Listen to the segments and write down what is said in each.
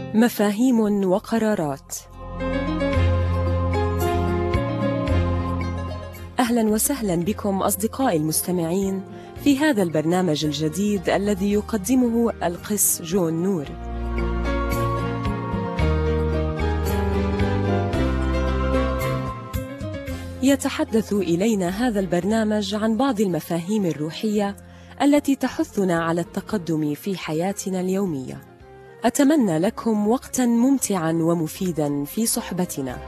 مفاهيم وقرارات. أهلا وسهلا بكم أصدقائي المستمعين في هذا البرنامج الجديد الذي يقدمه القس جون نور. يتحدث إلينا هذا البرنامج عن بعض المفاهيم الروحية التي تحثنا على التقدم في حياتنا اليومية. أتمنى لكم وقتاً ممتعاً ومفيداً في صحبتنا.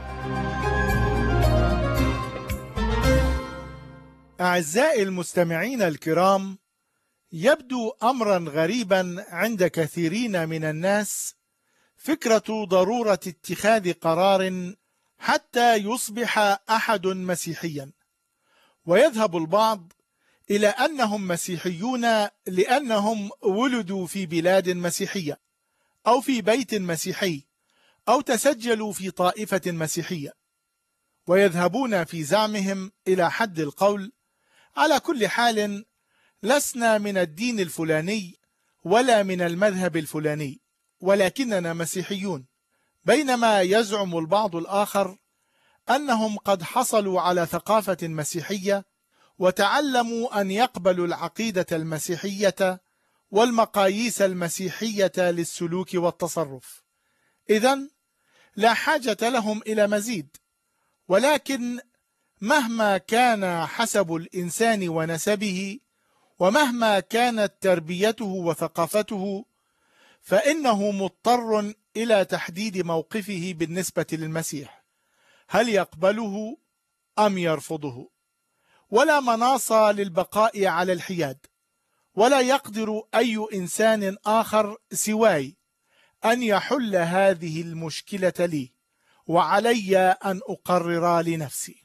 أعزائي المستمعين الكرام، يبدو أمراً غريباً عند كثيرين من الناس فكرة ضرورة اتخاذ قرار حتى يصبح أحد مسيحياً، ويذهب البعض إلى أنهم مسيحيون لأنهم ولدوا في بلاد مسيحية أو في بيت مسيحي أو تسجلوا في طائفة مسيحية، ويذهبون في زعمهم إلى حد القول: على كل حال لسنا من الدين الفلاني ولا من المذهب الفلاني، ولكننا مسيحيون. بينما يزعم البعض الآخر أنهم قد حصلوا على ثقافة مسيحية وتعلموا أن يقبلوا العقيدة المسيحية والمقاييس المسيحية للسلوك والتصرف، إذن لا حاجة لهم إلى مزيد. ولكن مهما كان حسب الإنسان ونسبه، ومهما كانت تربيته وثقافته، فإنه مضطر إلى تحديد موقفه بالنسبة للمسيح، هل يقبله أم يرفضه؟ ولا مناص للبقاء على الحياد، ولا يقدر أي إنسان آخر سواي أن يحل هذه المشكلة لي، وعلي أن أقرر لنفسي.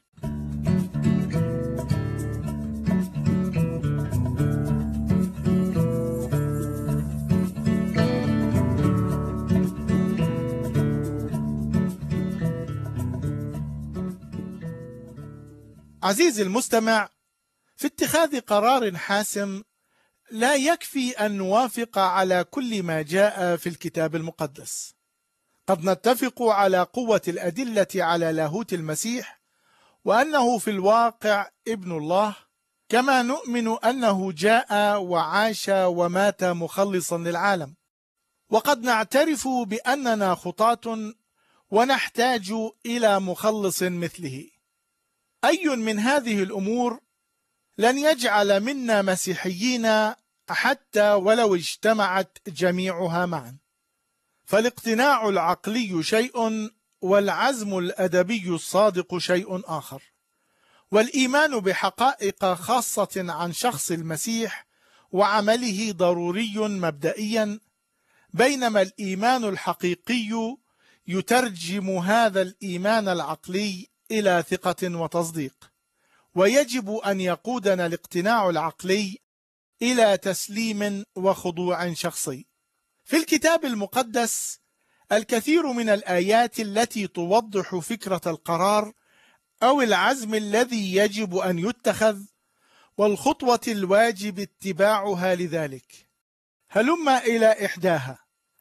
عزيزي المستمع، في اتخاذ قرار حاسم لا يكفي أن نوافق على كل ما جاء في الكتاب المقدس. قد نتفق على قوة الأدلة على لاهوت المسيح وأنه في الواقع ابن الله، كما نؤمن أنه جاء وعاش ومات مخلصا للعالم. وقد نعترف بأننا خطاة ونحتاج إلى مخلص مثله. أي من هذه الأمور لن يجعل منا مسيحيين حتى ولو اجتمعت جميعها معا. فالاقتناع العقلي شيء، والعزم الأدبي الصادق شيء آخر. والإيمان بحقائق خاصة عن شخص المسيح وعمله ضروري مبدئيا، بينما الإيمان الحقيقي يترجم هذا الإيمان العقلي إلى ثقة وتصديق. ويجب أن يقودنا الاقتناع العقلي إلى تسليم وخضوع شخصي. في الكتاب المقدس الكثير من الآيات التي توضح فكرة القرار أو العزم الذي يجب أن يتخذ، والخطوة الواجب اتباعها لذلك. هلم إلى إحداها،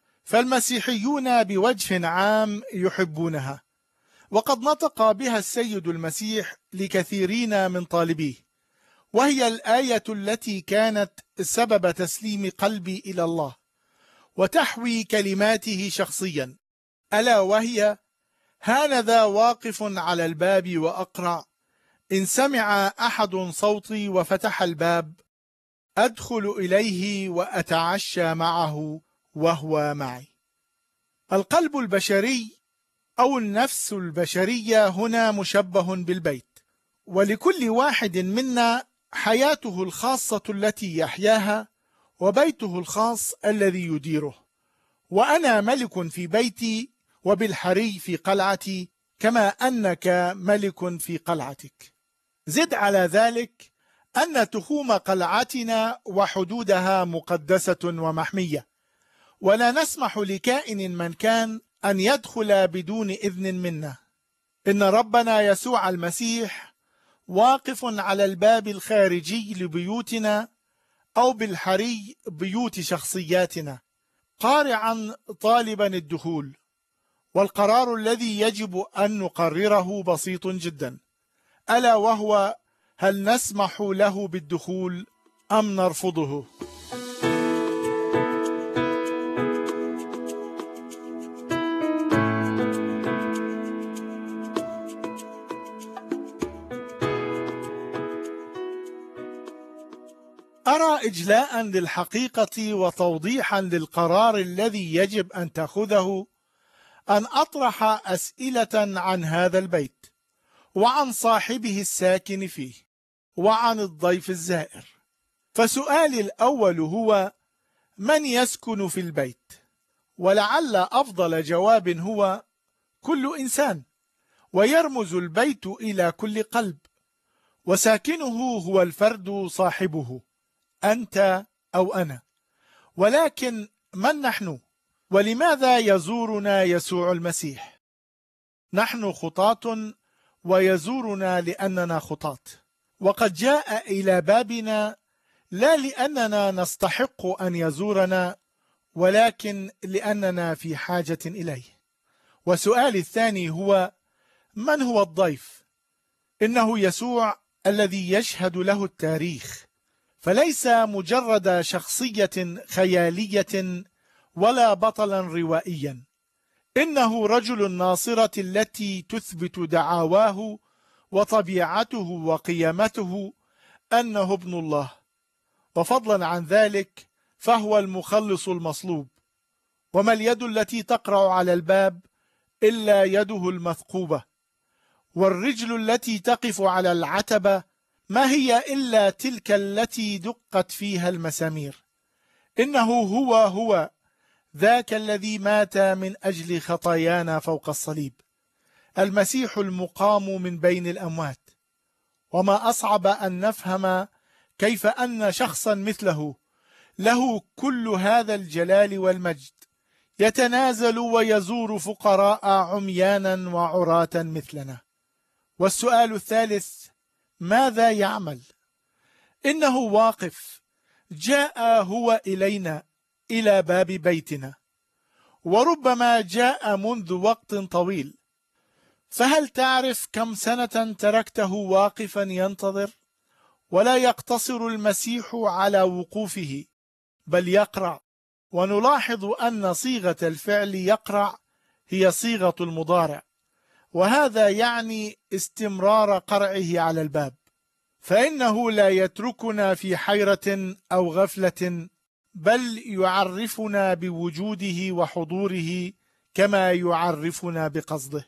فالمسيحيون بوجه عام يحبونها، وقد نطق بها السيد المسيح لكثيرين من طالبيه، وهي الآية التي كانت سبب تسليم قلبي إلى الله وتحوي كلماته شخصيا، ألا وهي: هانذا واقف على الباب وأقرع، إن سمع أحد صوتي وفتح الباب أدخل إليه وأتعشى معه وهو معي. القلب البشري أو النفس البشرية هنا مشبه بالبيت، ولكل واحد منا حياته الخاصة التي يحياها وبيته الخاص الذي يديره. وأنا ملك في بيتي، وبالحري في قلعتي، كما أنك ملك في قلعتك. زد على ذلك أن تخوم قلعتنا وحدودها مقدسة ومحمية، ولا نسمح لكائن من كان أن يدخل بدون إذن منا. إن ربنا يسوع المسيح واقف على الباب الخارجي لبيوتنا أو بالحري بيوت شخصياتنا، قارعا طالبا الدخول، والقرار الذي يجب أن نقرره بسيط جدا، ألا وهو هل نسمح له بالدخول أم نرفضه؟ أرى إجلاء للحقيقة وتوضيحا للقرار الذي يجب أن تأخذه أن أطرح أسئلة عن هذا البيت، وعن صاحبه الساكن فيه، وعن الضيف الزائر. فسؤالي الأول هو: من يسكن في البيت؟ ولعل أفضل جواب هو: كل إنسان، ويرمز البيت إلى كل قلب، وساكنه هو الفرد صاحبه، أنت أو أنا. ولكن من نحن؟ ولماذا يزورنا يسوع المسيح؟ نحن خطاة، ويزورنا لأننا خطاة، وقد جاء إلى بابنا لا لأننا نستحق أن يزورنا، ولكن لأننا في حاجة إليه. وسؤالي الثاني هو: من هو الضيف؟ إنه يسوع الذي يشهد له التاريخ، فليس مجرد شخصية خيالية ولا بطلا روائيا، إنه رجل الناصرة التي تثبت دعاواه وطبيعته وقيمته أنه ابن الله، وفضلا عن ذلك فهو المخلص المصلوب. وما اليد التي تقرع على الباب إلا يده المثقوبة، والرجل التي تقف على العتبة ما هي إلا تلك التي دقت فيها المسامير. إنه هو ذاك الذي مات من أجل خطايانا فوق الصليب، المسيح المقام من بين الأموات. وما أصعب أن نفهم كيف أن شخصا مثله له كل هذا الجلال والمجد يتنازل ويزور فقراء عميانا وعراة مثلنا. والسؤال الثالث: ماذا يعمل؟ إنه واقف، جاء هو إلينا إلى باب بيتنا، وربما جاء منذ وقت طويل. فهل تعرف كم سنة تركته واقفا ينتظر؟ ولا يقتصر المسيح على وقوفه، بل يقرع. ونلاحظ أن صيغة الفعل يقرع هي صيغة المضارع، وهذا يعني استمرار قرعه على الباب، فإنه لا يتركنا في حيرة أو غفلة، بل يعرفنا بوجوده وحضوره كما يعرفنا بقصده.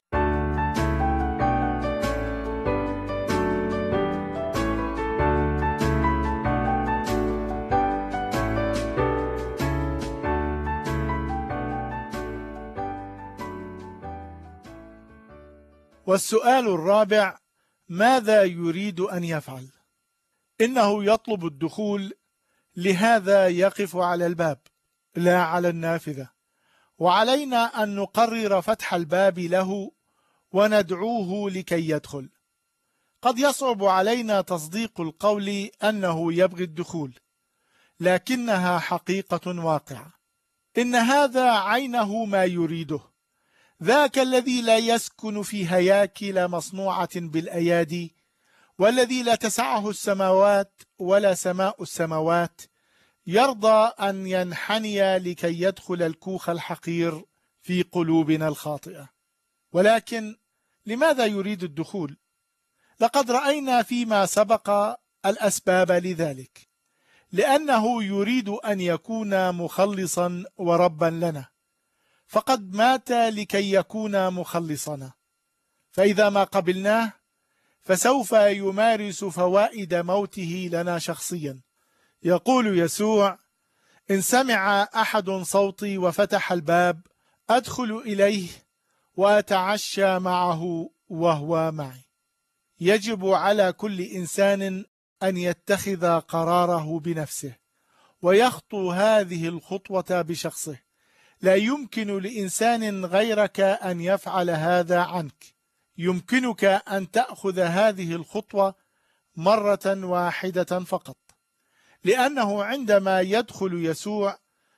والسؤال الرابع: ماذا يريد أن يفعل؟ إنه يطلب الدخول، لهذا يقف على الباب لا على النافذة، وعلينا أن نقرر فتح الباب له وندعوه لكي يدخل. قد يصعب علينا تصديق القول أنه يبغي الدخول، لكنها حقيقة واقعة. إن هذا عينه ما يريده، ذاك الذي لا يسكن في هياكل مصنوعة بالأيادي، والذي لا تسعه السماوات ولا سماء السماوات، يرضى أن ينحني لكي يدخل الكوخ الحقير في قلوبنا الخاطئة. ولكن لماذا يريد الدخول؟ لقد رأينا فيما سبق الأسباب لذلك. لأنه يريد أن يكون مخلصا وربا لنا، فقد مات لكي يكون مخلصنا، فإذا ما قبلناه فسوف يمارس فوائد موته لنا شخصيا. يقول يسوع: إن سمع أحد صوتي وفتح الباب أدخل إليه وأتعشى معه وهو معي. يجب على كل إنسان أن يتخذ قراره بنفسه ويخطو هذه الخطوة بشخصه. لا يمكن لإنسان غيرك أن يفعل هذا عنك. يمكنك أن تأخذ هذه الخطوة مرة واحدة فقط، لأنه عندما يدخل يسوع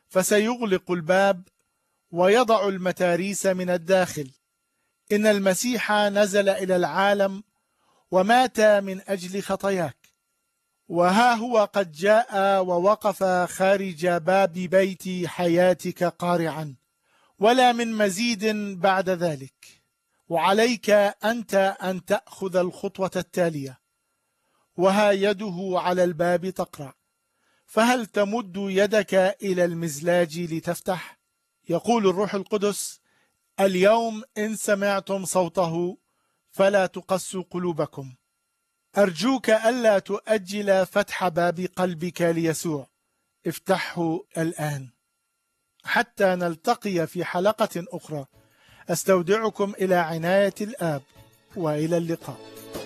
فسيغلق الباب ويضع المتاريس من الداخل. إن المسيح نزل إلى العالم ومات من أجل خطاياك، وها هو قد جاء ووقف خارج باب بيت حياتك قارعا، ولا من مزيد بعد ذلك. وعليك أنت أن تأخذ الخطوة التالية، وها يده على الباب تقرع. فهل تمد يدك إلى المزلاج لتفتح؟ يقول الروح القدس: اليوم إن سمعتم صوته فلا تقسوا قلوبكم. أرجوك ألا تؤجل فتح باب قلبك ليسوع، افتحه الآن. حتى نلتقي في حلقة أخرى، أستودعكم إلى عناية الآب، وإلى اللقاء.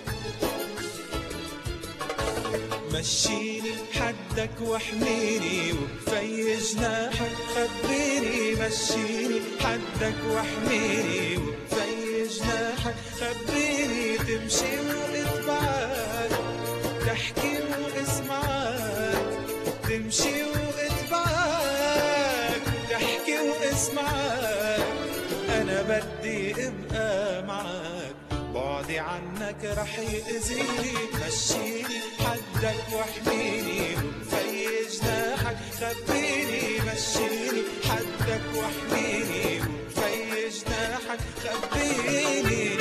مشيني حدك واحميني وبفي جناحك خبيني. مشيني حدك واحميني وبفي جناحك خبيني. تمشي واتبعك، تحكي واسمعك. تمشي واتبعك، تحكي واسمعك. أنا بدي ابقى معك، بعدي عنك رح يأذيني. مشيني حدك واحميني وبفي جناحك خبيني. مشيني حدك واحميني وبفي جناحك خبيني.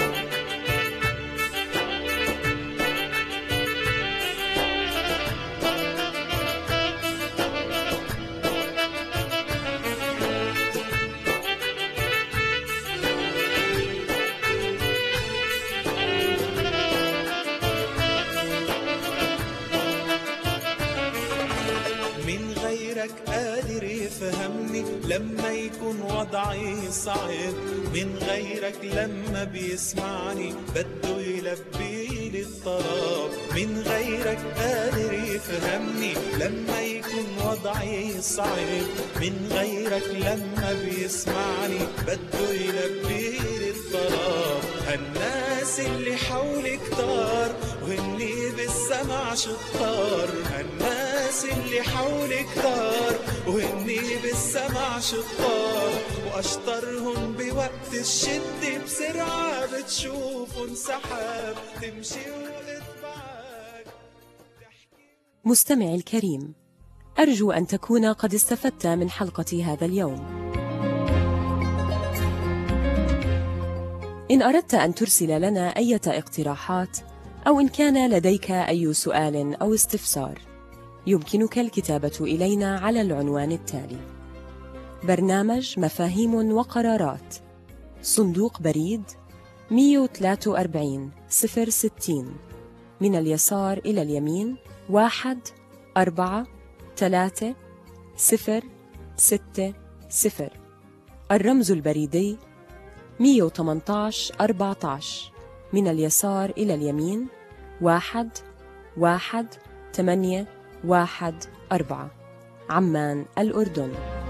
قادر يفهمني لما يكون وضعي صعب. من غيرك لما بيسمعني بده يلبي لي الطلب. من غيرك قادر يفهمني لما يكون وضعي صعب. من غيرك لما بيسمعني بده يلبي لي الطلب. هالناس اللي حولي كتار وهني بالسمع شطار. هالناس اللي حولي كتار وهني بالسمع شطار. واشطرهم بوقت الشدة بسرعة بتشوفهم سحاب. تمشي واتبعك. مستمعي الكريم، أرجو أن تكون قد استفدت من حلقة هذا اليوم. إن أردت أن ترسل لنا أي اقتراحات، أو إن كان لديك أي سؤال أو استفسار، يمكنك الكتابة إلينا على العنوان التالي: برنامج مفاهيم وقرارات، صندوق بريد 143 060، من اليسار إلى اليمين 1436060. الرمز البريدي 118 14، من اليسار إلى اليمين 11814، عمان الأردن.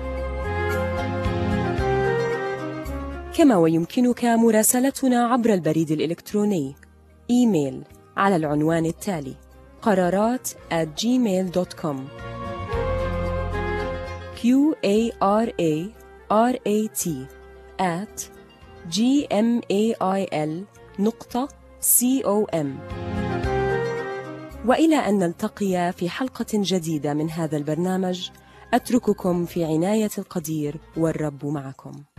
كما ويمكنك مراسلتنا عبر البريد الإلكتروني إيميل على العنوان التالي: قرارات@gmail.com. QARARAT@gmail.com. وإلى أن نلتقي في حلقة جديدة من هذا البرنامج، أترككم في عناية القدير، والرب معكم.